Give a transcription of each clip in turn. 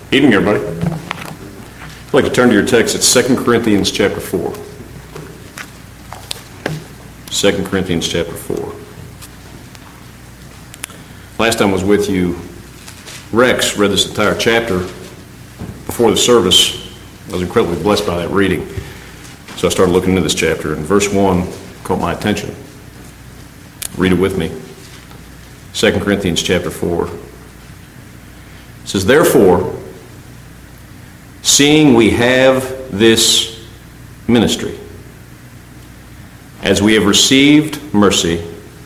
Evening, everybody. I'd like to turn to your text. It's 2 Corinthians chapter 4. 2 Corinthians chapter 4. Last time I was with you, Rex read this entire chapter before the service. I was incredibly blessed by that reading. So I started looking into this chapter, and verse 1 caught my attention. Read it with me. 2 Corinthians chapter 4. It says, "Therefore, seeing we have this ministry, as we have received mercy,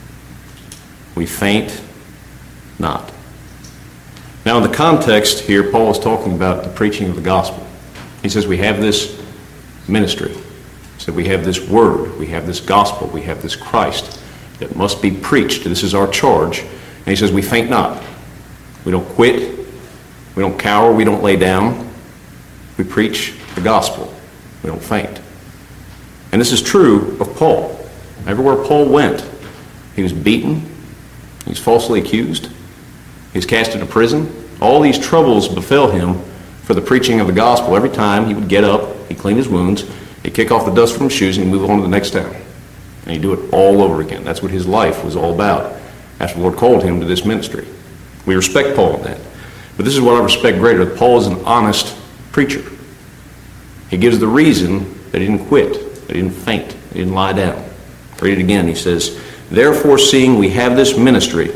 we faint not." Now, in the context here, Paul is talking about the preaching of the gospel. He says we have this ministry. He said we have this word, we have this gospel, we have this Christ that must be preached. This is our charge. And he says we faint not. We don't quit. We don't cower. We don't lay down. We preach the gospel. We don't faint. And this is true of Paul. Everywhere Paul went, he was beaten. He was falsely accused. He was cast into prison. All these troubles befell him for the preaching of the gospel. Every time he would get up, he'd clean his wounds, he'd kick off the dust from his shoes, and he'd move on to the next town. And he'd do it all over again. That's what his life was all about after the Lord called him to this ministry. We respect Paul in that. But this is what I respect greater. Paul is an honest preacher. He gives the reason that he didn't quit, that he didn't faint, that he didn't lie down. Read it again. He says, "Therefore, seeing we have this ministry,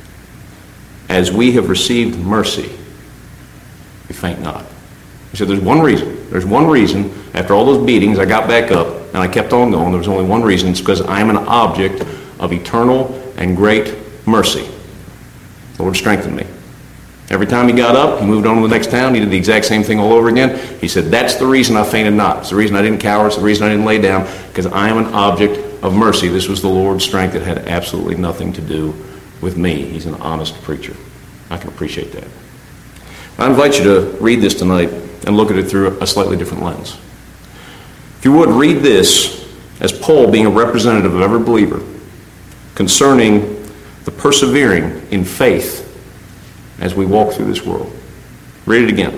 as we have received mercy, we faint not." He said, there's one reason. There's one reason. After all those beatings, I got back up, and I kept on going. There was only one reason. It's because I am an object of eternal and great mercy. The Lord strengthened me. Every time he got up, he moved on to the next town. He did the exact same thing all over again. He said, that's the reason I fainted not. It's the reason I didn't cower. It's the reason I didn't lay down, because I am an object of mercy. This was the Lord's strength. It had absolutely nothing to do with me. He's an honest preacher. I can appreciate that. I invite you to read this tonight and look at it through a slightly different lens. If you would, read this as Paul being a representative of every believer concerning the persevering in faith as we walk through this world. Read it again.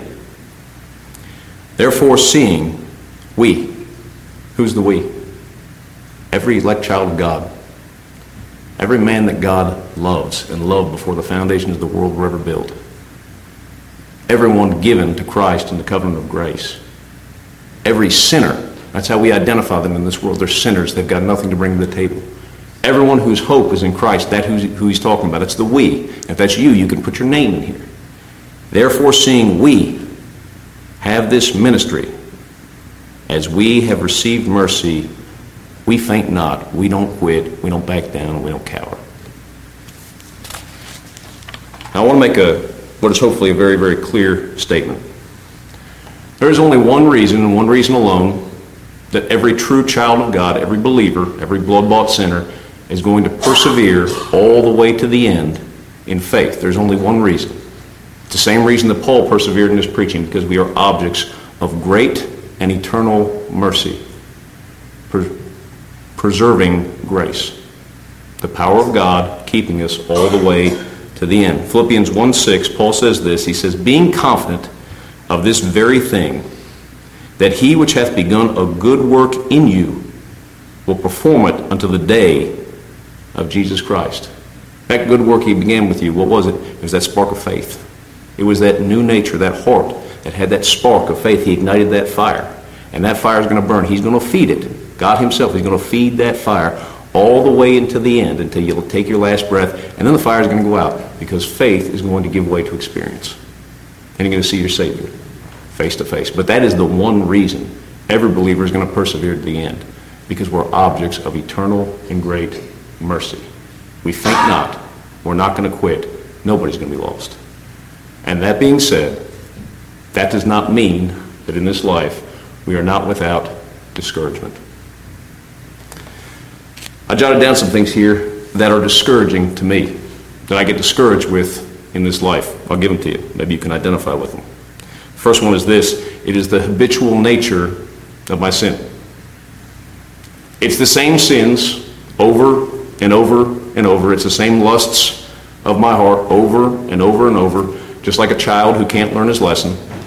"Therefore, seeing we," who's the we? Every elect child of God. Every man that God loves and loved before the foundations of the world were ever built. Everyone given to Christ in the covenant of grace. Every sinner. That's how we identify them in this world. They're sinners. They've got nothing to bring to the table. Everyone whose hope is in Christ, that's who he's talking about. It's the we. If that's you, you can put your name in here. "Therefore, seeing we have this ministry, as we have received mercy, we faint not." We don't quit. We don't back down. We don't cower. Now, I want to make what is hopefully a very, very clear statement. There is only one reason, and one reason alone, that every true child of God, every believer, every blood-bought sinner, is going to persevere all the way to the end in faith. There's only one reason. It's the same reason that Paul persevered in his preaching, because we are objects of great and eternal mercy, preserving grace. The power of God keeping us all the way to the end. Philippians 1:6, Paul says this. He says, "Being confident of this very thing, that he which hath begun a good work in you will perform it unto the day of Jesus Christ." That good work he began with you, what was it? It was that spark of faith. It was that new nature, that heart that had that spark of faith. He ignited that fire. And that fire is going to burn. He's going to feed it. God himself is going to feed that fire all the way into the end, until you'll take your last breath, and then the fire is going to go out, because faith is going to give way to experience. And you're going to see your Savior face to face. But that is the one reason every believer is going to persevere to the end, because we're objects of eternal and great mercy. We faint not. We're not going to quit. Nobody's going to be lost. And that being said, that does not mean that in this life we are not without discouragement. I jotted down some things here that are discouraging to me, that I get discouraged with in this life. I'll give them to you. Maybe you can identify with them. First one is this. It is the habitual nature of my sin. It's the same sins over and over and over. It's the same lusts of my heart over and over and over, just like a child who can't learn his lesson.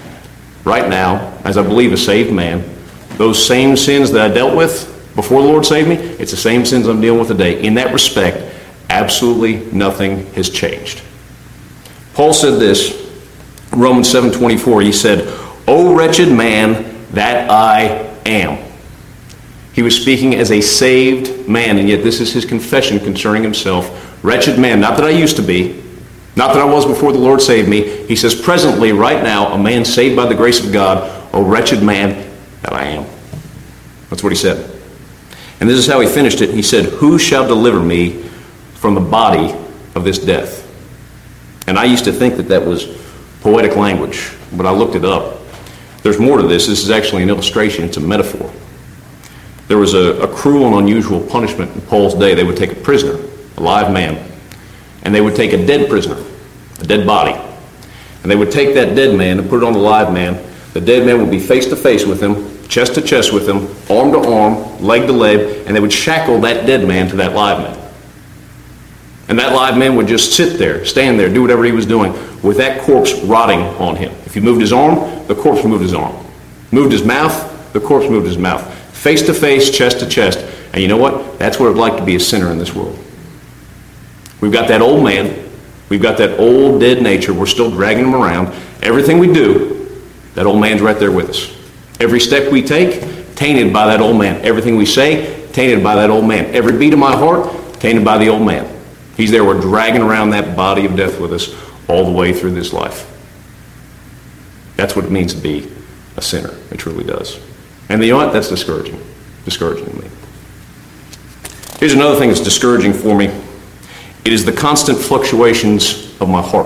right now, as I believe a saved man, those same sins that I dealt with before the Lord saved me, it's the same sins I'm dealing with today. In that respect, absolutely nothing has changed. Paul said this, Romans 7:24, he said, "O wretched man that I am." He was speaking as a saved man, and yet this is his confession concerning himself. Wretched man, not that I used to be, not that I was before the Lord saved me. He says, presently, right now, a man saved by the grace of God, O wretched man that I am. That's what he said. And this is how he finished it. He said, "Who shall deliver me from the body of this death?" And I used to think that that was poetic language, but I looked it up. There's more to this. This is actually an illustration. It's a metaphor. There was a cruel and unusual punishment in Paul's day. They would take a prisoner, a live man, and they would take a dead prisoner, a dead body, and they would take that dead man and put it on the live man. The dead man would be face to face with him, chest to chest with him, arm to arm, leg to leg, and they would shackle that dead man to that live man. And that live man would just sit there, stand there, do whatever he was doing with that corpse rotting on him. If he moved his arm, the corpse moved his arm. Moved his mouth, the corpse moved his mouth. Face to face, chest to chest. And you know what? That's what it's like to be a sinner in this world. We've got that old man. We've got that old dead nature. We're still dragging him around. Everything we do, that old man's right there with us. Every step we take, tainted by that old man. Everything we say, tainted by that old man. Every beat of my heart, tainted by the old man. He's there. We're dragging around that body of death with us all the way through this life. That's what it means to be a sinner. It truly does. And you know what? That's discouraging. Discouraging to me. Here's another thing that's discouraging for me. It is the constant fluctuations of my heart.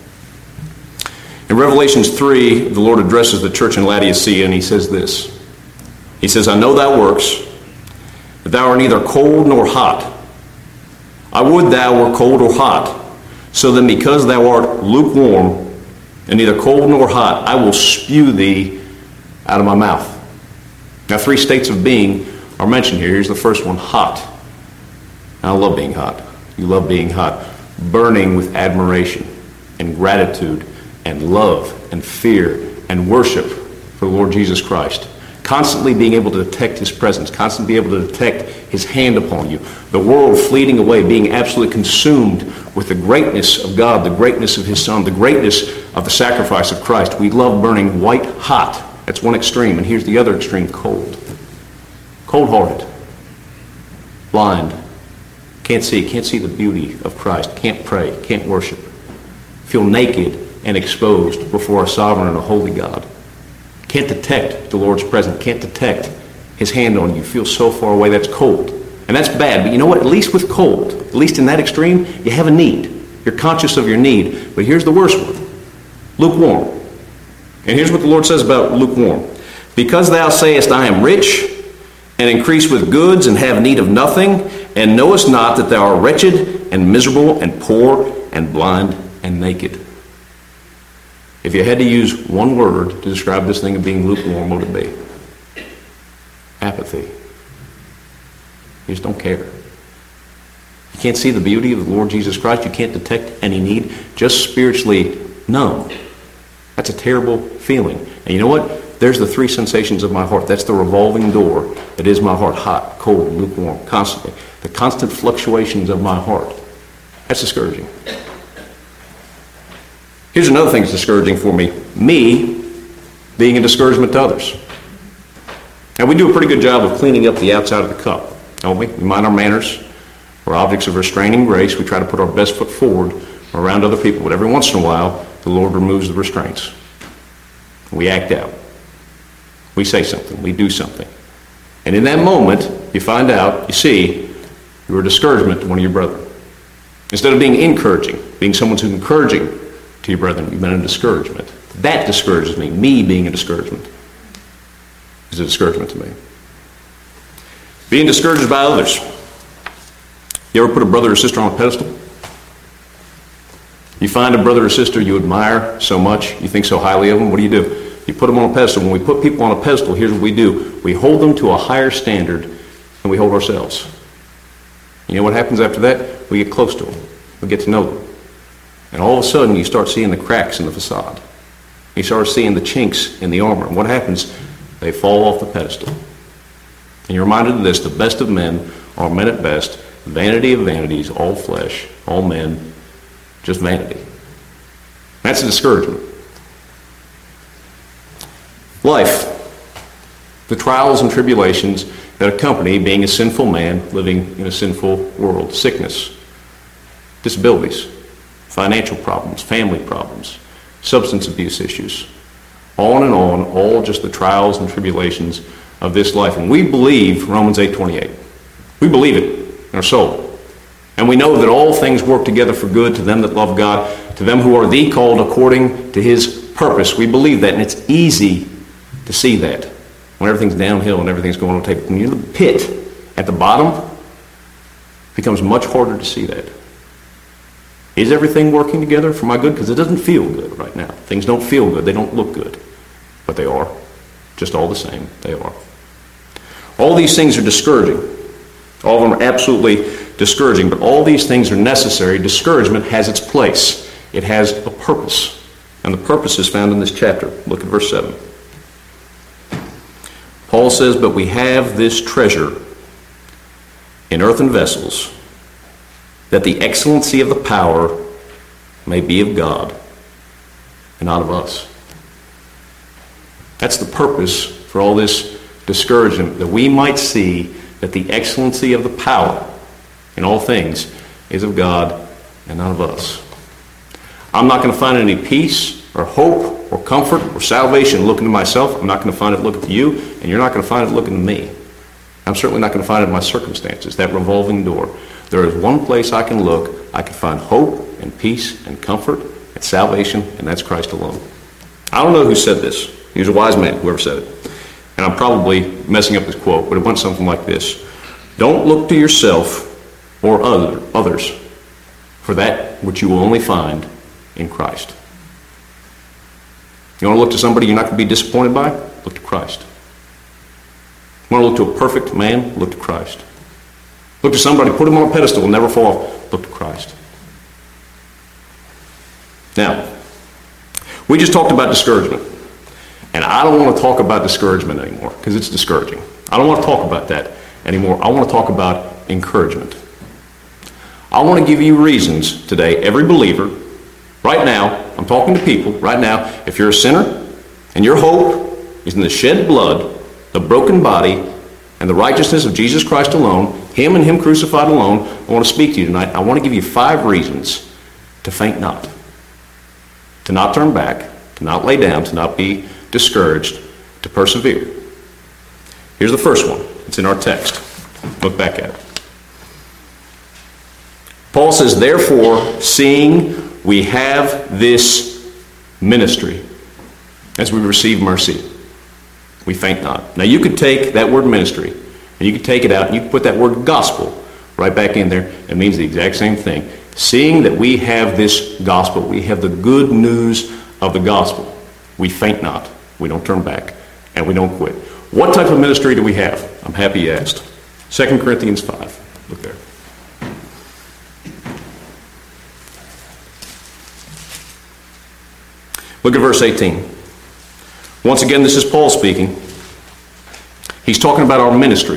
In Revelations 3, the Lord addresses the church in Laodicea, and he says this. He says, "I know thy works, that thou art neither cold nor hot. I would thou were cold or hot. So then because thou art lukewarm, and neither cold nor hot, I will spew thee out of my mouth." Now, 3 states of being are mentioned here. Here's the first one, hot. Now, I love being hot. You love being hot. Burning with admiration and gratitude and love and fear and worship for the Lord Jesus Christ. Constantly being able to detect his presence. Constantly being able to detect his hand upon you. The world fleeting away, being absolutely consumed with the greatness of God, the greatness of his Son, the greatness of the sacrifice of Christ. We love burning white hot. That's one extreme. And here's the other extreme, cold. Cold-hearted. Blind. Can't see the beauty of Christ. Can't pray. Can't worship. Feel naked and exposed before a sovereign and a holy God. Can't detect the Lord's presence. Can't detect his hand on you. Feel so far away. That's cold. And that's bad. But you know what? At least with cold, at least in that extreme, you have a need. You're conscious of your need. But here's the worst one. Lukewarm. And here's what the Lord says about lukewarm. "Because thou sayest, I am rich, and increase with goods, and have need of nothing, and knowest not that thou art wretched, and miserable, and poor, and blind, and naked." If you had to use one word to describe this thing of being lukewarm, what would it be? Apathy. You just don't care. You can't see the beauty of the Lord Jesus Christ. You can't detect any need. Just spiritually numb. That's a terrible feeling. And you know what? There's the 3 sensations of my heart. That's the revolving door that is my heart. Hot, cold, lukewarm, constantly. The constant fluctuations of my heart. That's discouraging. Here's another thing that's discouraging for me. Me being a discouragement to others. Now, we do a pretty good job of cleaning up the outside of the cup, don't we? We mind our manners. We're objects of restraining grace. We try to put our best foot forward around other people. But every once in a while, the Lord removes the restraints. We act out. We say something. We do something. And in that moment, you find out, you see, you're a discouragement to one of your brethren. Instead of being encouraging, being someone who's encouraging to your brethren, you've been a discouragement. That discourages me. Me being a discouragement is a discouragement to me. Being discouraged by others. You ever put a brother or sister on a pedestal? You find a brother or sister you admire so much, you think so highly of them, what do? You put them on a pedestal. When we put people on a pedestal, here's what we do. We hold them to a higher standard than we hold ourselves. You know what happens after that? We get close to them. We get to know them. And all of a sudden, you start seeing the cracks in the facade. He starts seeing the chinks in the armor. And what happens? They fall off the pedestal. And you're reminded of this: the best of men are men at best, vanity of vanities, all flesh, all men, just vanity. That's a discouragement. Life, the trials and tribulations that accompany being a sinful man living in a sinful world. Sickness, disabilities, financial problems, family problems, substance abuse issues, on and on, all just the trials and tribulations of this life. And we believe Romans 8:28. We believe it in our soul. And we know that all things work together for good to them that love God, to them who are the called according to his purpose. We believe that, and it's easy to see that when everything's downhill and everything's going on tape. When you're in the pit at the bottom, it becomes much harder to see that. Is everything working together for my good? Because it doesn't feel good right now. Things don't feel good. They don't look good. But they are. Just all the same, they are. All these things are discouraging. All of them are absolutely discouraging. But all these things are necessary. Discouragement has its place. It has a purpose. And the purpose is found in this chapter. Look at verse 7. Paul says, "But we have this treasure in earthen vessels, that the excellency of the power may be of God and not of us." That's the purpose for all this discouragement, that we might see that the excellency of the power in all things is of God and not of us. I'm not going to find any peace or hope or comfort or salvation looking to myself. I'm not going to find it looking to you, and you're not going to find it looking to me. I'm certainly not going to find it in my circumstances, that revolving door. There is one place I can look. I can find hope and peace and comfort and salvation, and that's Christ alone. I don't know who said this. He was a wise man, whoever said it. And I'm probably messing up this quote, but it went something like this: "Don't look to yourself or others for that which you will only find in Christ." You want to look to somebody you're not going to be disappointed by? Look to Christ. You want to look to a perfect man? Look to Christ. Look to somebody, put him on a pedestal and never fall off. Look to Christ. Now, we just talked about discouragement. And I don't want to talk about discouragement anymore because it's discouraging. I don't want to talk about that anymore. I want to talk about encouragement. I want to give you reasons today, every believer, right now, I'm talking to people right now, if you're a sinner and your hope is in the shed blood, the broken body, and the righteousness of Jesus Christ alone, him and him crucified alone, I want to speak to you tonight. I want to give you 5 reasons to faint not, to not turn back, to not lay down, to not be discouraged, to persevere. Here's the first one. It's in our text. Look back at it. Paul says, "Therefore, seeing we have this ministry, as we receive mercy, we faint not." Now you could take that word ministry, and you could take it out, and you could put that word gospel right back in there. It means the exact same thing. Seeing that we have this gospel, we have the good news of the gospel, we faint not. We don't turn back, and we don't quit. What type of ministry do we have? I'm happy you asked. 2 Corinthians 5. Look there. Look at verse 18. Once again, this is Paul speaking. He's talking about our ministry.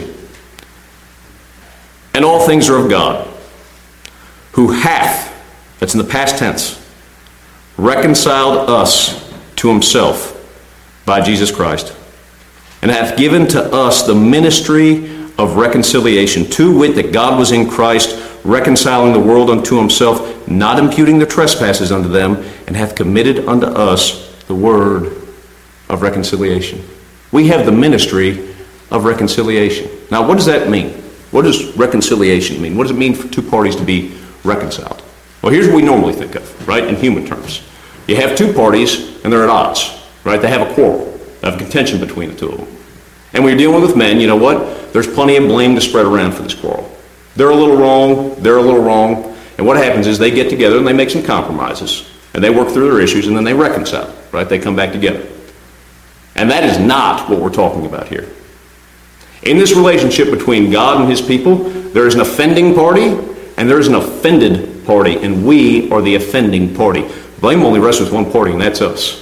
"And all things are of God, who hath," that's in the past tense, "reconciled us to himself by Jesus Christ, and hath given to us the ministry of reconciliation, to wit, that God was in Christ, reconciling the world unto himself, not imputing their trespasses unto them, and hath committed unto us the word of reconciliation." We have the ministry of reconciliation. Now, what does that mean? What does reconciliation mean? What does it mean for two parties to be reconciled? Well, here's what we normally think of, right, in human terms. You have two parties, and they're at odds, right? They have a quarrel. They have a contention between the two of them. And when you're dealing with men, you know what? There's plenty of blame to spread around for this quarrel. They're a little wrong, they're a little wrong, and what happens is they get together and they make some compromises, and they work through their issues, and then they reconcile, right? They come back together. And that is not what we're talking about here. In this relationship between God and his people, there is an offending party, and there is an offended party, and we are the offending party. Blame only rests with one party, and that's us.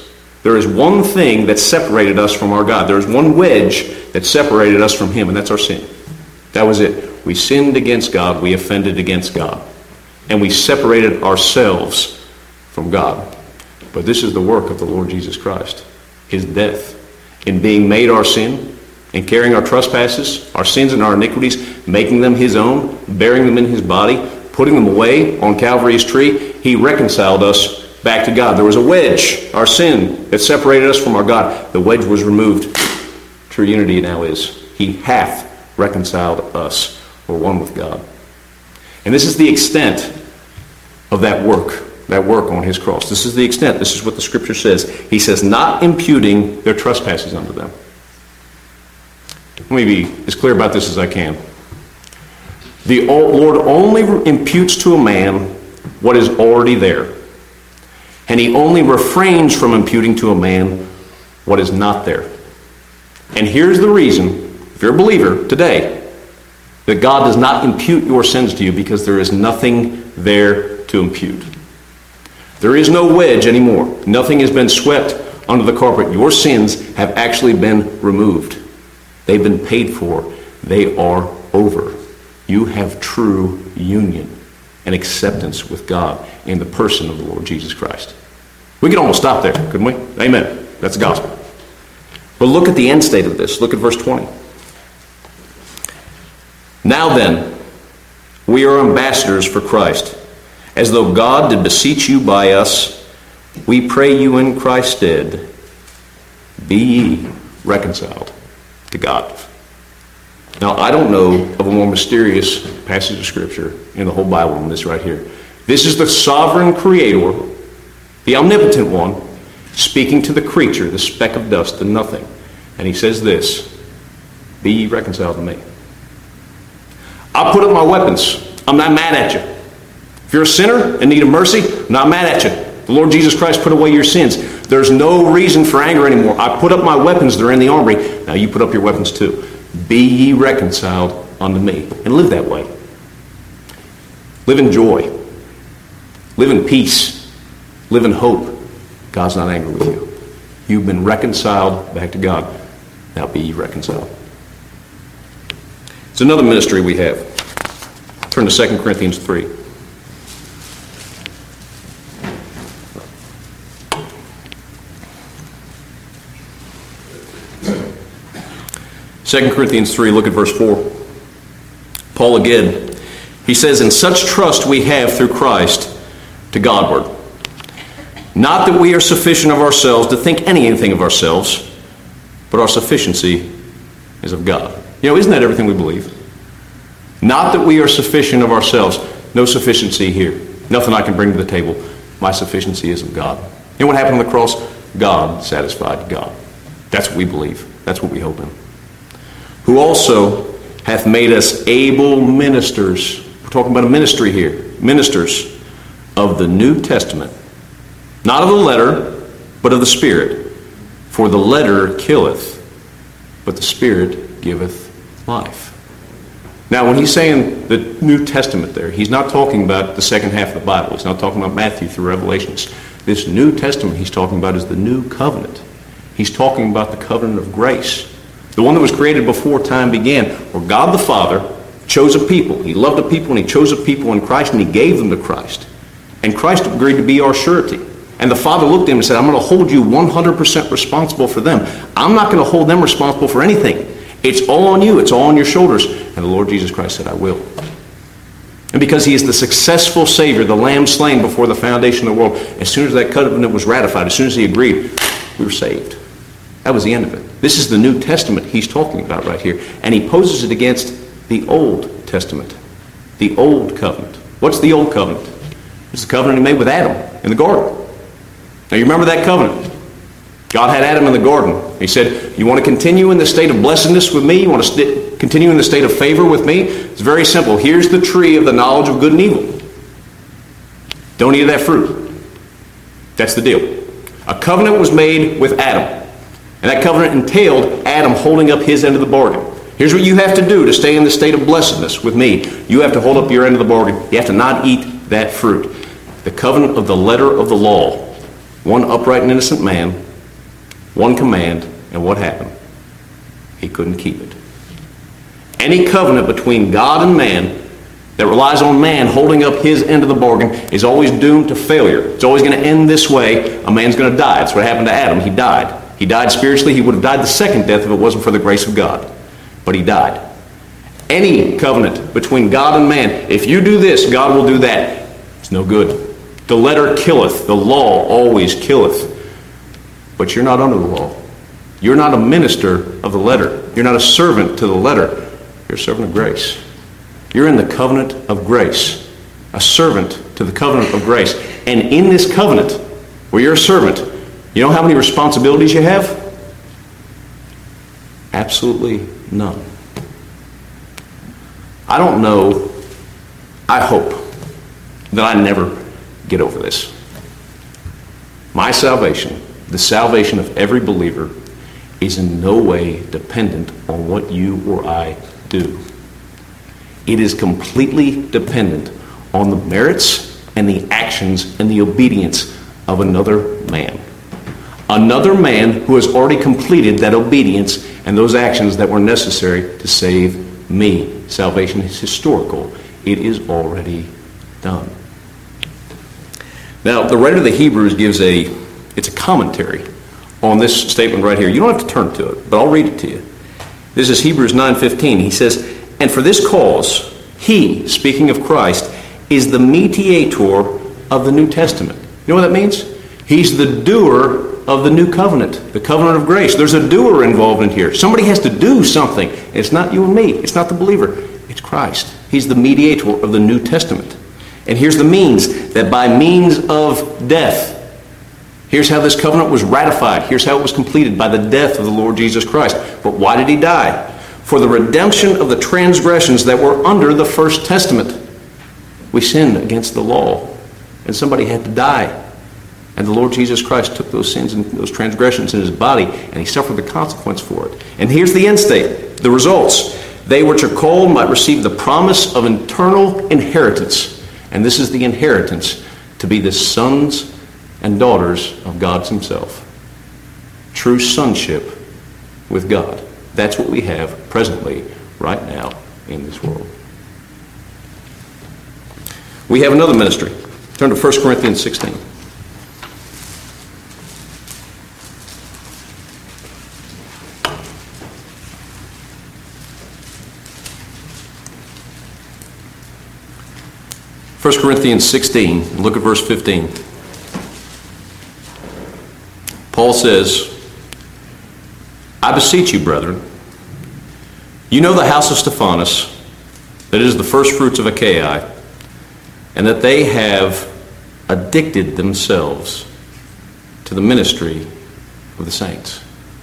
There is one thing that separated us from our God. There is one wedge that separated us from Him, and that's our sin. That was it. We sinned against God. We offended against God. And we separated ourselves from God. But this is the work of the Lord Jesus Christ. His death. In being made our sin, in carrying our trespasses, our sins and our iniquities, making them His own, bearing them in His body, putting them away on Calvary's tree, He reconciled us back to God. There was a wedge, our sin, that separated us from our God. The wedge was removed. True unity now is, He hath reconciled us. We're one with God. And this is the extent of that work on His cross. This is the extent. This is what the Scripture says. He says, not imputing their trespasses unto them. Let me be as clear about this as I can. The Lord only imputes to a man what is already there. And He only refrains from imputing to a man what is not there. And here's the reason, if you're a believer today, that God does not impute your sins to you, because there is nothing there to impute. There is no wedge anymore. Nothing has been swept under the carpet. Your sins have actually been removed. They've been paid for. They are over. You have true union and acceptance with God in the person of the Lord Jesus Christ. We could almost stop there, couldn't we? Amen. That's the gospel. But look at the end state of this. Look at verse 20. Now then, we are ambassadors for Christ, as though God did beseech you by us. We pray you in Christ's stead, be ye reconciled to God. Now, I don't know of a more mysterious passage of Scripture in the whole Bible than this right here. This is the sovereign Creator, the omnipotent one, speaking to the creature, the speck of dust, the nothing. And He says this, be ye reconciled to me. I put up my weapons. I'm not mad at you. If you're a sinner in need of mercy, I'm not mad at you. The Lord Jesus Christ put away your sins. There's no reason for anger anymore. I put up my weapons. They're in the armory. Now you put up your weapons too. Be ye reconciled unto me. And live that way. Live in joy. Live in peace. Live in hope. God's not angry with you. You've been reconciled back to God. Now be ye reconciled. It's another ministry we have. Turn to 2 Corinthians 3. 2 Corinthians 3, look at verse 4. Paul again. He says, in such trust we have through Christ to Godward. Not that we are sufficient of ourselves to think anything of ourselves, but our sufficiency is of God. You know, isn't that everything we believe? Not that we are sufficient of ourselves. No sufficiency here. Nothing I can bring to the table. My sufficiency is of God. You know what happened on the cross? God satisfied God. That's what we believe. That's what we hope in. Who also hath made us able ministers. We're talking about a ministry here. Ministers of the New Testament. Not of the letter, but of the Spirit. For the letter killeth, but the Spirit giveth life. Now, when he's saying the New Testament there, he's not talking about the second half of the Bible. He's not talking about Matthew through Revelations. This New Testament he's talking about is the New Covenant. He's talking about the covenant of grace. The one that was created before time began, where God the Father chose a people. He loved a people and He chose a people in Christ and He gave them to Christ. And Christ agreed to be our surety. And the Father looked at Him and said, I'm going to hold you 100% responsible for them. I'm not going to hold them responsible for anything. It's all on you. It's all on your shoulders. And the Lord Jesus Christ said, I will. And because He is the successful Savior, the Lamb slain before the foundation of the world, as soon as that covenant was ratified, as soon as He agreed, we were saved. That was the end of it. This is the New Testament he's talking about right here. And he poses it against the Old Testament. The Old Covenant. What's the Old Covenant? It's the covenant He made with Adam in the garden. Now you remember that covenant. God had Adam in the garden. He said, you want to continue in the state of blessedness with me? You want to continue in the state of favor with me? It's very simple. Here's the tree of the knowledge of good and evil. Don't eat of that fruit. That's the deal. A covenant was made with Adam. And that covenant entailed Adam holding up his end of the bargain. Here's what you have to do to stay in the state of blessedness with me. You have to hold up your end of the bargain. You have to not eat that fruit. The covenant of the letter of the law. One upright and innocent man One command, and what happened? He couldn't keep it. Any covenant between God and man that relies on man holding up his end of the bargain is always doomed to failure. It's always going to end this way. A man's going to die. That's what happened to Adam. He died. He died spiritually. He would have died the second death if it wasn't for the grace of God. But he died. Any covenant between God and man, if you do this, God will do that. It's no good. The letter killeth. The law always killeth. But you're not under the law. You're not a minister of the letter. You're not a servant to the letter. You're a servant of grace. You're in the covenant of grace, a servant to the covenant of grace. And in this covenant, where you're a servant, you know how many responsibilities you have? Absolutely none. I don't know, I hope that I never get over this. My salvation, the salvation of every believer, is in no way dependent on what you or I do. It is completely dependent on the merits and the actions and the obedience of another man. Another man who has already completed that obedience and those actions that were necessary to save me. Salvation is historical. It is already done. Now, the writer of the Hebrews gives it's a commentary on this statement right here. You don't have to turn to it, but I'll read it to you. This is Hebrews 9:15. He says, "And for this cause, he," speaking of Christ, "is the mediator of the New Testament." You know what that means? He's the doer of the new covenant, the covenant of grace. There's a doer involved in here. Somebody has to do something. It's not you and me. It's not the believer. It's Christ. He's the mediator of the New Testament. And here's the means, that by means of death, here's how this covenant was ratified. Here's how it was completed, by the death of the Lord Jesus Christ. But why did he die? For the redemption of the transgressions that were under the first testament. We sinned against the law, and somebody had to die. And the Lord Jesus Christ took those sins and those transgressions in his body, and he suffered the consequence for it. And here's the end state, the results. They which are called might receive the promise of eternal inheritance. And this is the inheritance, to be the sons and daughters of God himself. True sonship with God. That's what we have presently, right now, in this world. We have another ministry. Turn to 1 Corinthians 16. First Corinthians 16, look at verse 15. Paul says, "I beseech you, brethren, you know the house of Stephanas, that is the first fruits of Achaia, and that they have addicted themselves to the ministry of the saints."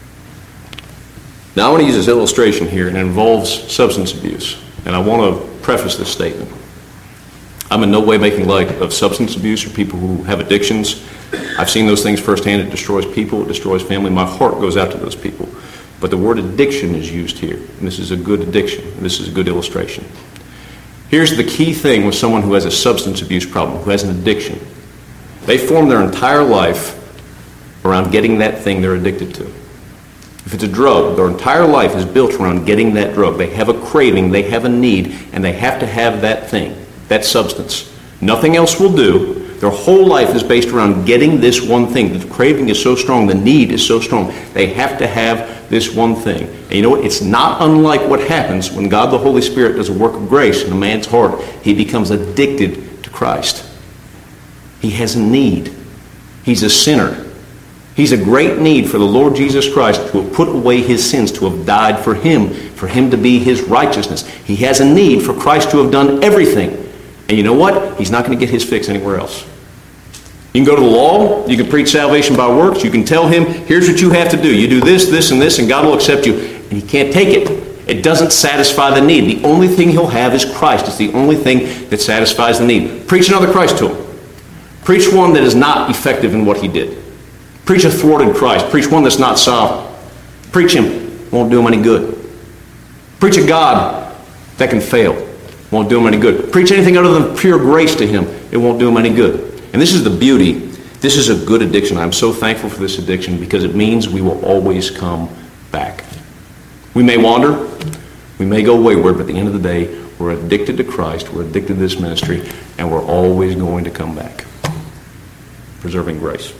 Now I want to use this illustration here, and it involves substance abuse. And I want to preface this statement. I'm in no way making light of substance abuse or people who have addictions. I've seen those things firsthand. It destroys people. It destroys family. My heart goes out to those people. But the word addiction is used here. And this is a good addiction. This is a good illustration. Here's the key thing with someone who has a substance abuse problem, who has an addiction. They form their entire life around getting that thing they're addicted to. If it's a drug, their entire life is built around getting that drug. They have a craving, they have a need, and they have to have that thing. That substance. Nothing else will do. Their whole life is based around getting this one thing. The craving is so strong, the need is so strong. They have to have this one thing. And you know what? It's not unlike what happens when God the Holy Spirit does a work of grace in a man's heart. He becomes addicted to Christ. He has a need. He's a sinner. He's a great need for the Lord Jesus Christ to have put away his sins, to have died for him to be his righteousness. He has a need for Christ to have done everything. And you know what? He's not going to get his fix anywhere else. You can go to the law. You can preach salvation by works. You can tell him, here's what you have to do. You do this, this, and this, and God will accept you. And he can't take it. It doesn't satisfy the need. The only thing he'll have is Christ. It's the only thing that satisfies the need. Preach another Christ to him. Preach one that is not effective in what he did. Preach a thwarted Christ. Preach one that's not sovereign. Preach him. Won't do him any good. Preach a God that can fail. Won't do him any good. Preach anything other than pure grace to him. It won't do him any good. And this is the beauty This is a good addiction. I'm so thankful for this addiction because it means we will always come back. We may wander, we may go wayward, but at the end of the day, we're addicted to Christ, we're addicted to this ministry, and we're always going to come back. Preserving grace.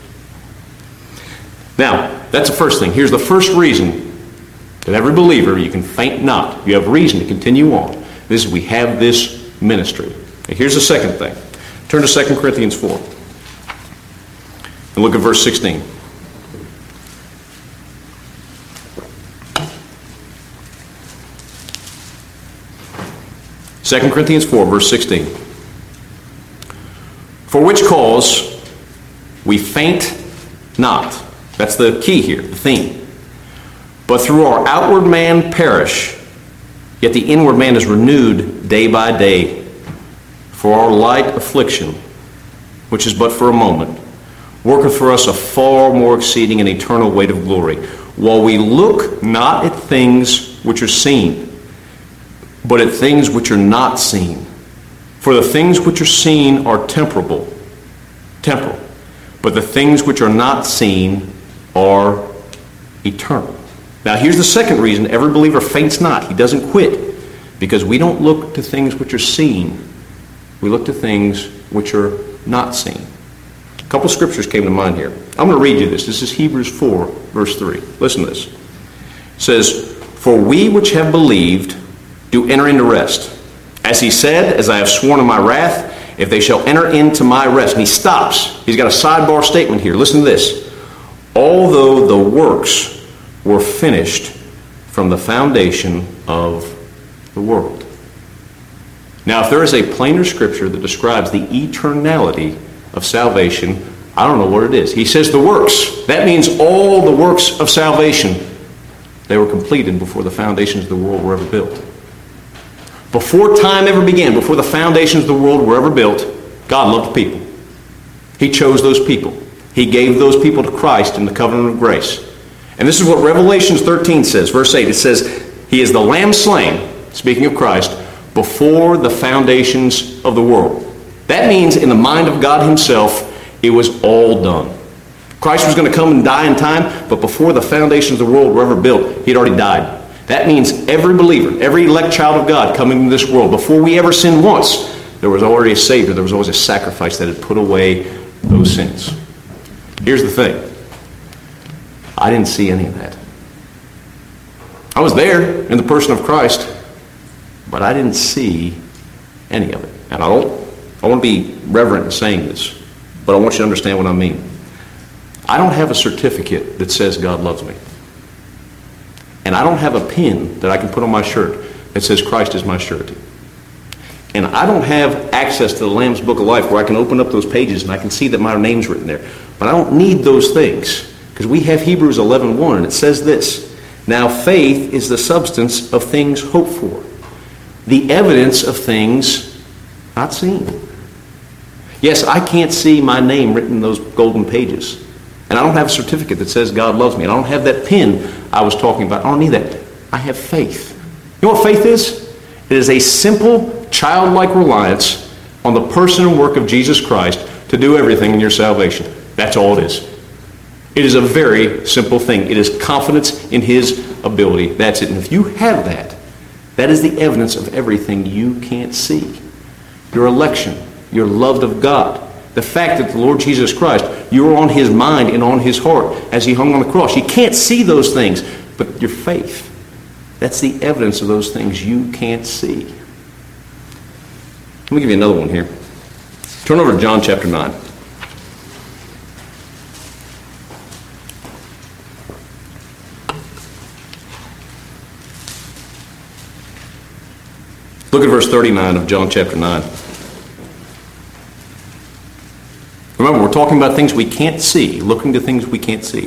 Now, that's the first thing. Here's the first reason that every believer, you can faint not. You have reason to continue on. This is we have this ministry. And here's the second thing. Turn to 2 Corinthians 4. And look at verse 16. Second Corinthians 4, verse 16. For which cause we faint not. That's the key here, the theme. But through our outward man perish, yet the inward man is renewed day by day. For our light affliction, which is but for a moment, worketh for us a far more exceeding and eternal weight of glory, while we look not at things which are seen, but at things which are not seen. For the things which are seen are temporal, but the things which are not seen are eternal. Now here's the second reason every believer faints not. He doesn't quit, because we don't look to things which are seen. We look to things which are not seen. A couple scriptures came to mind here. I'm going to read you this. This is Hebrews 4, verse 3. Listen to this. It says, For we which have believed do enter into rest. As he said, as I have sworn in my wrath, if they shall enter into my rest. And he stops. He's got a sidebar statement here. Listen to this. Although the works were finished from the foundation of the world. Now, if there is a plainer scripture that describes the eternality of salvation, I don't know what it is. He says the works. That means all the works of salvation. They were completed before the foundations of the world were ever built. Before time ever began, before the foundations of the world were ever built, God loved people. He chose those people. He gave those people to Christ in the covenant of grace. And this is what Revelation 13 says, verse 8. It says, He is the Lamb slain, speaking of Christ, before the foundations of the world. That means in the mind of God himself, it was all done. Christ was going to come and die in time, but before the foundations of the world were ever built, he'd already died. That means every believer, every elect child of God coming into this world, before we ever sinned once, there was already a Savior. There was always a sacrifice that had put away those sins. Here's the thing. I didn't see any of that. I was there in the person of Christ, but I didn't see any of it. And I want to be reverent in saying this, but I want you to understand what I mean. I don't have a certificate that says God loves me. And I don't have a pin that I can put on my shirt that says Christ is my surety. And I don't have access to the Lamb's Book of Life where I can open up those pages and I can see that my name's written there. But I don't need those things, because we have Hebrews 11:1, and it says this, Now faith is the substance of things hoped for, the evidence of things not seen. Yes, I can't see my name written in those golden pages. And I don't have a certificate that says God loves me. And I don't have that pin I was talking about. I don't need that. I have faith. You know what faith is? It is a simple, childlike reliance on the person and work of Jesus Christ to do everything in your salvation. That's all it is. It is a very simple thing. It is confidence in his ability. That's it. And if you have that, that is the evidence of everything you can't see. Your election, your love of God, the fact that the Lord Jesus Christ, you were on his mind and on his heart as he hung on the cross. You can't see those things, but your faith, that's the evidence of those things you can't see. Let me give you another one here. Turn over to John chapter 9. Look at verse 39 of John chapter 9. Remember, we're talking about things we can't see, looking to things we can't see.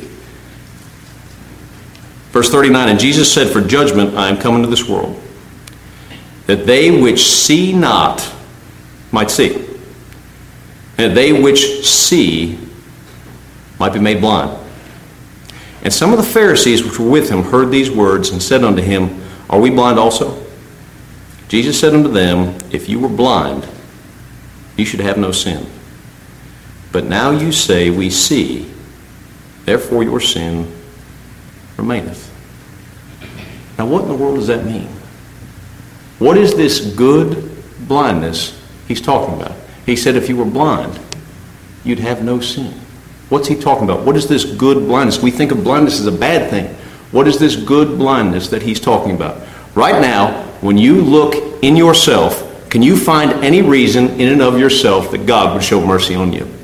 Verse 39, And Jesus said, For judgment I am come into this world, that they which see not might see, and they which see might be made blind. And some of the Pharisees which were with him heard these words, and said unto him, Are we blind also? Jesus said unto them, If you were blind, you should have no sin. But now you say, we see, therefore your sin remaineth. Now what in the world does that mean? What is this good blindness he's talking about? He said if you were blind, you'd have no sin. What's he talking about? What is this good blindness? We think of blindness as a bad thing. What is this good blindness that he's talking about? Right now, when you look in yourself, can you find any reason in and of yourself that God would show mercy on you?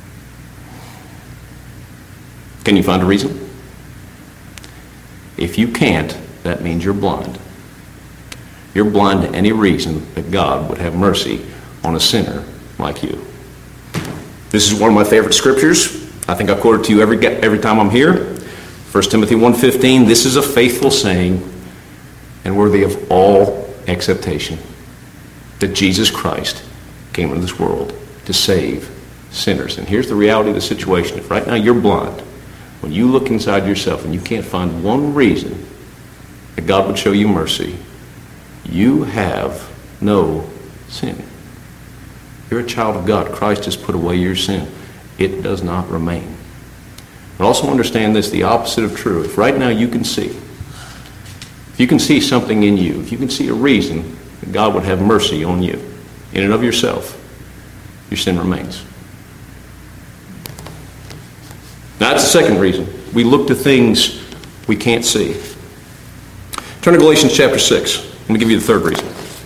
Can you find a reason? If you can't, that means you're blind. You're blind to any reason that God would have mercy on a sinner like you. This is one of my favorite scriptures. I think I quote it to you every time I'm here. 1 Timothy 1:15, this is a faithful saying and worthy of all acceptation, that Jesus Christ came into this world to save sinners. And here's the reality of the situation. If right now you're blind, when you look inside yourself and you can't find one reason that God would show you mercy, you have no sin. You're a child of God. Christ has put away your sin. It does not remain. But also understand this, the opposite of true. If right now you can see, if you can see something in you, if you can see a reason that God would have mercy on you, in and of yourself, your sin remains. Now that's the second reason. We look to things we can't see. Turn to Galatians chapter 6. Let me give you the third reason.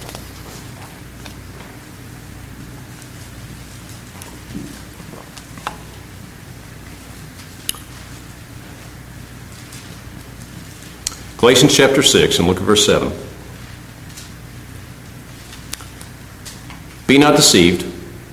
Galatians chapter 6, and look at verse 7. Be not deceived,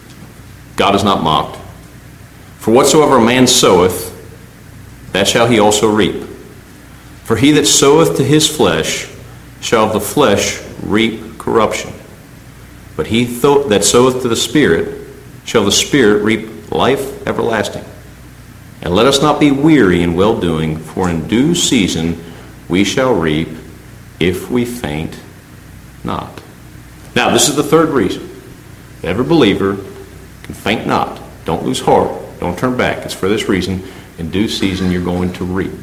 God is not mocked. For whatsoever a man soweth, that shall he also reap. For he that soweth to his flesh shall of the flesh reap corruption. But he that soweth to the Spirit shall the Spirit reap life everlasting. And let us not be weary in well-doing, for in due season we shall reap if we faint not. Now, this is the third reason. Every believer can faint not. Don't lose heart. Don't turn back. It's for this reason. In due season, you're going to reap.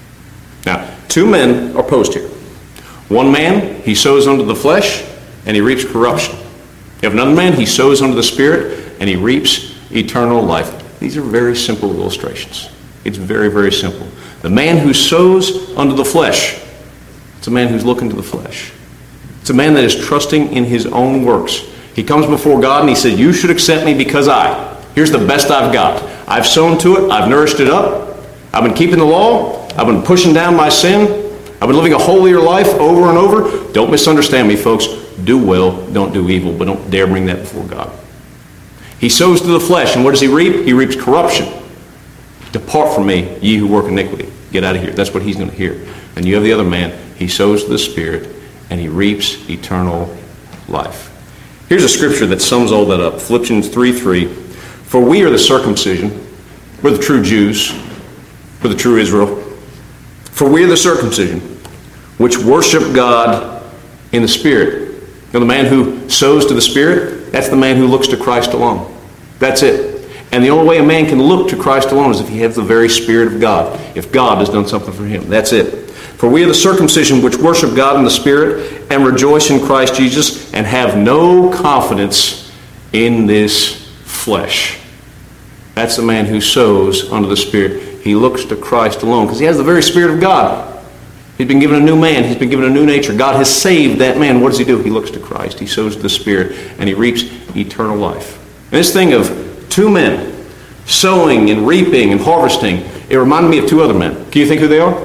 Now, two men are posed here. One man, he sows unto the flesh, and he reaps corruption. You have another man, he sows unto the Spirit, and he reaps eternal life. These are very simple illustrations. It's very, very simple. The man who sows unto the flesh, it's a man who's looking to the flesh. It's a man that is trusting in his own works. He comes before God and he said, you should accept me because here's the best I've got. I've sown to it. I've nourished it up. I've been keeping the law. I've been pushing down my sin. I've been living a holier life over and over. Don't misunderstand me, folks. Do well, don't do evil, but don't dare bring that before God. He sows to the flesh, and what does he reap? He reaps corruption. Depart from me, ye who work iniquity. Get out of here. That's what he's going to hear. And you have the other man. He sows to the Spirit, and he reaps eternal life. Here's a scripture that sums all that up. Philippians 3:3. For we are the circumcision. We're the true Jews. We're the true Israel. For we are the circumcision, which worship God in the Spirit. Now, the man who sows to the Spirit, that's the man who looks to Christ alone. That's it. And the only way a man can look to Christ alone is if he has the very Spirit of God. If God has done something for him. That's it. For we are the circumcision which worship God in the Spirit and rejoice in Christ Jesus and have no confidence in this flesh. That's the man who sows unto the Spirit. He looks to Christ alone because he has the very Spirit of God. He's been given a new man. He's been given a new nature. God has saved that man. What does he do? He looks to Christ. He sows to the Spirit and he reaps eternal life. And this thing of two men sowing and reaping and harvesting, it reminded me of two other men. Can you think who they are?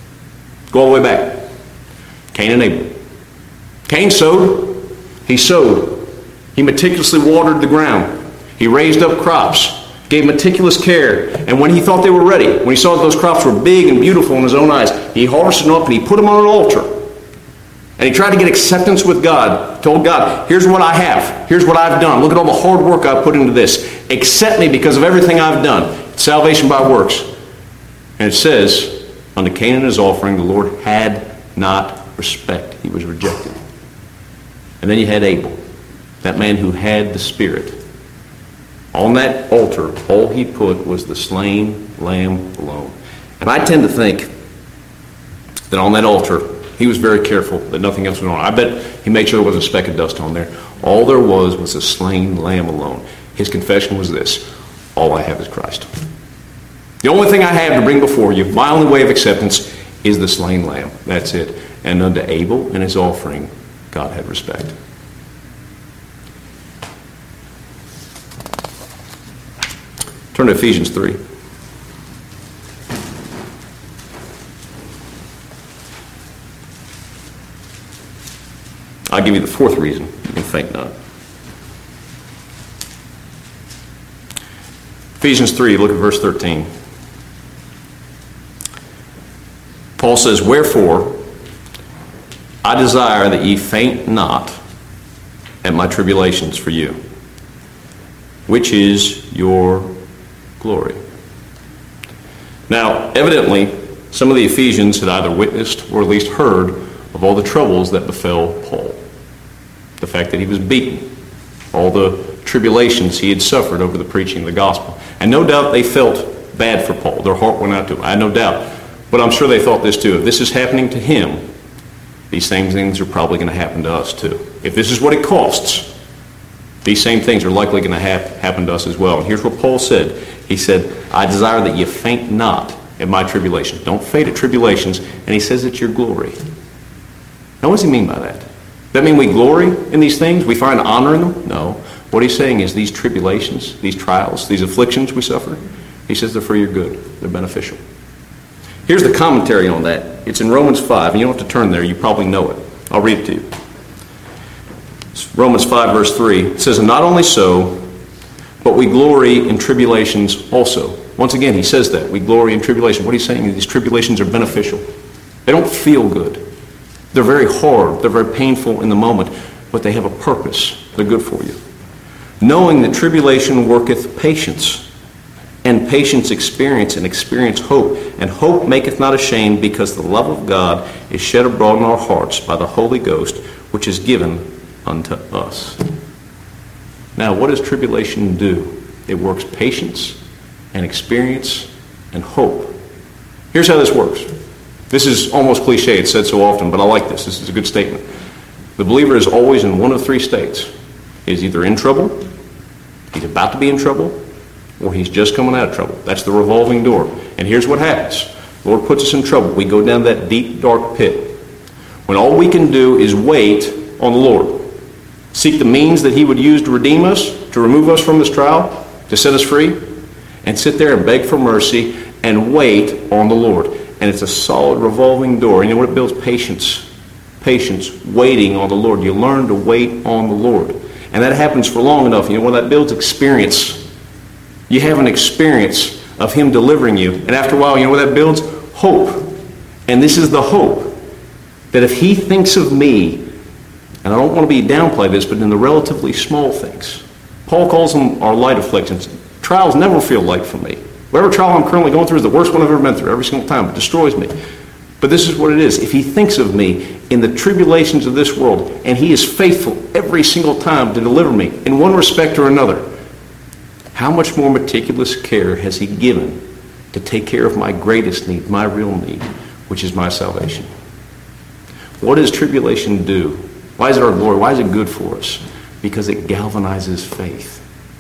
Go all the way back. Cain and Abel. Cain sowed. He sowed. He meticulously watered the ground. He raised up crops. Gave meticulous care. And when he thought they were ready, when he saw that those crops were big and beautiful in his own eyes, he harvested them up and he put them on an altar. And he tried to get acceptance with God. Told God, here's what I have. Here's what I've done. Look at all the hard work I've put into this. Accept me because of everything I've done. It's salvation by works. And it says, unto Cain and his offering, the Lord had not respect. He was rejected. And then you had Abel, that man who had the Spirit. On that altar, all he put was the slain lamb alone. And I tend to think that on that altar, he was very careful that nothing else went on. I bet he made sure there wasn't a speck of dust on there. All there was a slain lamb alone. His confession was this: all I have is Christ. The only thing I have to bring before you, my only way of acceptance, is the slain lamb. That's it. And unto Abel and his offering, God had respect. Turn to Ephesians 3. I'll give you the fourth reason you can faint not. Ephesians 3, look at verse 13. Paul says, "Wherefore, I desire that ye faint not at my tribulations for you, which is your glory." Now, evidently, some of the Ephesians had either witnessed or at least heard of all the troubles that befell Paul. The fact that he was beaten, all the tribulations he had suffered over the preaching of the gospel. And no doubt they felt bad for Paul. Their heart went out to him. I have no doubt. But I'm sure they thought this too. If this is happening to him, these same things are probably going to happen to us too. If this is what it costs, these same things are likely going to happen to us as well. And here's what Paul said. He said, "I desire that you faint not at my tribulation." Don't faint at tribulations. And he says it's your glory. Now, what does he mean by that? Does that mean we glory in these things? We find honor in them? No. What he's saying is these tribulations, these trials, these afflictions we suffer, he says they're for your good. They're beneficial. Here's the commentary on that. It's in Romans 5, and you don't have to turn there. You probably know it. I'll read it to you. It's Romans 5, verse 3. It says, "And not only so, but we glory in tribulations also." Once again, he says that. We glory in tribulation. What he's saying is these tribulations are beneficial. They don't feel good. They're very hard. They're very painful in the moment, but they have a purpose. They're good for you. "Knowing that tribulation worketh patience, and patience experience, and experience hope. And hope maketh not ashamed, because the love of God is shed abroad in our hearts by the Holy Ghost, which is given unto us." Now, what does tribulation do? It works patience and experience and hope. Here's how this works. This is almost cliche. It's said so often, but I like this. This is a good statement. The believer is always in one of three states. He's either in trouble, he's about to be in trouble, or he's just coming out of trouble. That's the revolving door. And here's what happens. The Lord puts us in trouble. We go down that deep, dark pit, when all we can do is wait on the Lord. Seek the means that he would use to redeem us, to remove us from this trial, to set us free, and sit there and beg for mercy and wait on the Lord. And it's a solid revolving door. You know what it builds? Patience. Patience, waiting on the Lord. You learn to wait on the Lord. And that happens for long enough. You know what that builds? Experience. You have an experience of him delivering you. And after a while, you know what that builds? Hope. And this is the hope that if he thinks of me, and I don't want to be downplay this, but in the relatively small things. Paul calls them our light afflictions. Trials never feel light for me. Whatever trial I'm currently going through is the worst one I've ever been through every single time. It destroys me. But this is what it is. If he thinks of me in the tribulations of this world, and he is faithful every single time to deliver me in one respect or another, how much more meticulous care has he given to take care of my greatest need, my real need, which is my salvation? What does tribulation do? Why is it our glory? Why is it good for us? Because it galvanizes faith.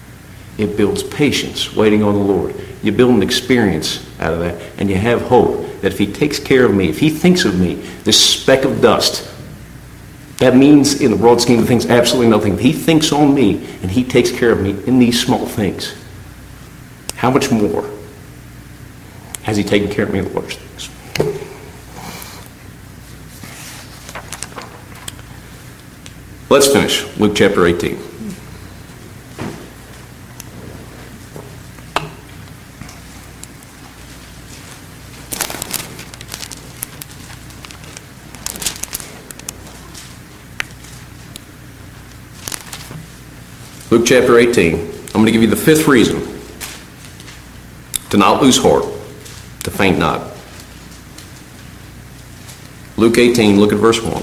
It builds patience, waiting on the Lord. You build an experience out of that, and you have hope that if he takes care of me, if he thinks of me, this speck of dust, that means in the broad scheme of things absolutely nothing. If he thinks on me and he takes care of me in these small things, how much more has he taken care of me in the large things? Let's finish Luke chapter 18. Luke chapter 18. I'm going to give you the fifth reason to not lose heart, to faint not. Luke 18, look at verse 1.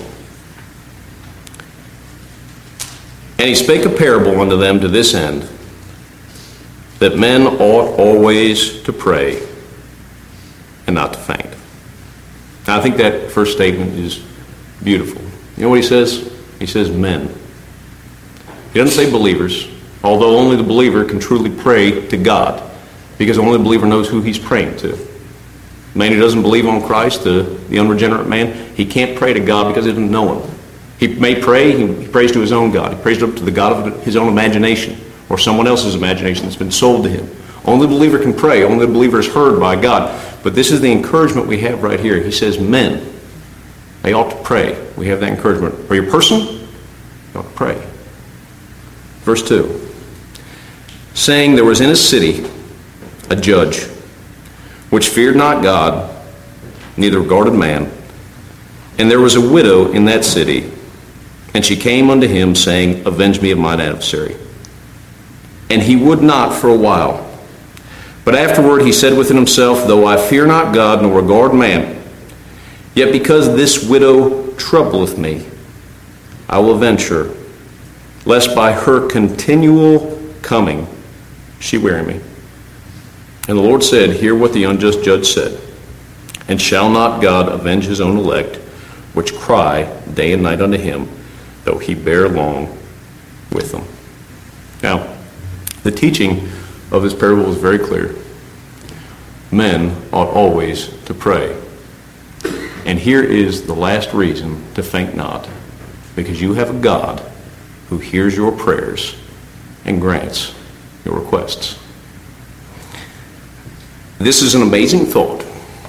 "And he spake a parable unto them to this end, that men ought always to pray and not to faint. Now, I think that first statement is beautiful. You know what he says? He says men. He doesn't say believers, although only the believer can truly pray to God, because only the believer knows who he's praying to. The man who doesn't believe on Christ, the unregenerate man, he can't pray to God because he doesn't know him. He may pray, he prays to his own God. He prays up to the God of his own imagination or someone else's imagination that's been sold to him. Only the believer can pray. Only the believer is heard by God. But this is the encouragement we have right here. He says, men, they ought to pray. We have that encouragement. For your person, you ought to pray. Verse 2, saying there was in a city a judge, which feared not God, neither regarded man. And there was a widow in that city, and she came unto him, saying, avenge me of mine adversary. And he would not for a while. But afterward he said within himself, though I fear not God, nor regard man, yet because this widow troubleth me, I will avenge her, lest by her continual coming she weary me. And the Lord said, hear what the unjust judge said. And shall not God avenge his own elect, which cry day and night unto him, though he bear long with them? Now, the teaching of this parable is very clear. Men ought always to pray. And here is the last reason to faint not, because you have a God who hears your prayers and grants your requests. This is an amazing thought,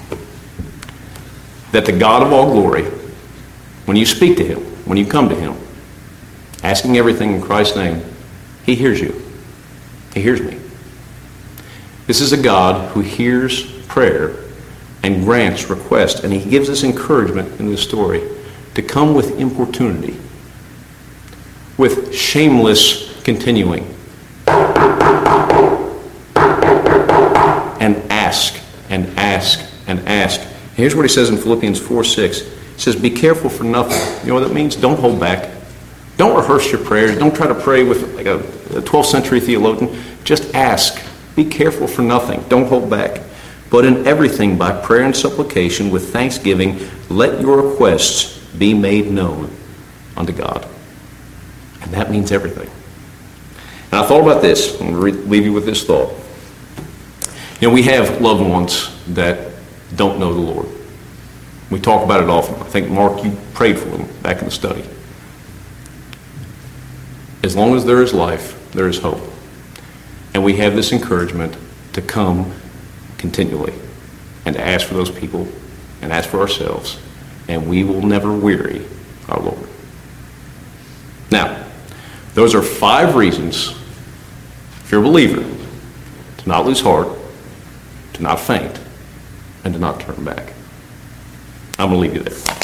that the God of all glory, when you speak to him, when you come to him, asking everything in Christ's name, he hears you. He hears me. This is a God who hears prayer and grants request, and he gives us encouragement in this story to come with importunity, with shameless continuing, and ask and ask and ask. And here's what he says in Philippians 4:6. He says, be careful for nothing. You know what that means? Don't hold back. Don't rehearse your prayers. Don't try to pray with like a 12th century theologian. Just ask. Be careful for nothing. Don't hold back. But in everything, by prayer and supplication, with thanksgiving, let your requests be made known unto God. And that means everything. And I thought about this. I'm going to leave you with this thought. You know, we have loved ones that don't know the Lord. We talk about it often. I think, Mark, you prayed for them back in the study. As long as there is life, there is hope. And we have this encouragement to come continually and to ask for those people and ask for ourselves. And we will never weary our Lord. Now, those are 5 reasons, if you're a believer, to not lose heart, to not faint, and to not turn back. I'm going to leave you there.